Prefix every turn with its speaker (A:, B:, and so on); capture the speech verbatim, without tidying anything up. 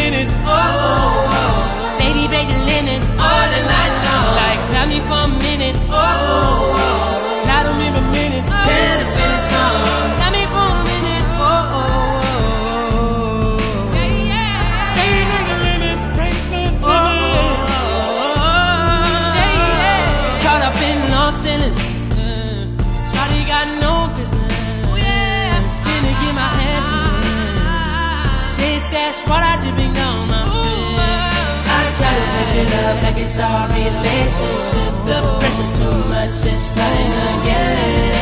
A: minute, oh, oh, oh. Baby, break the limit all the night long. Like, love me for a minute, oh, oh, oh. Not a minute, a minute, till the finish gone. Love me for a minute, oh, oh, oh. Yeah, yeah. Baby, break the limit, break the limit, oh, oh, oh. Yeah, yeah. Caught up in lost sinners, uh, shawty got no business. Oh, yeah. Finna get my hand in. Shit, that's what I just been down my shit. I try to measure it up like it's our relationship. The pressure's too much, it's running again.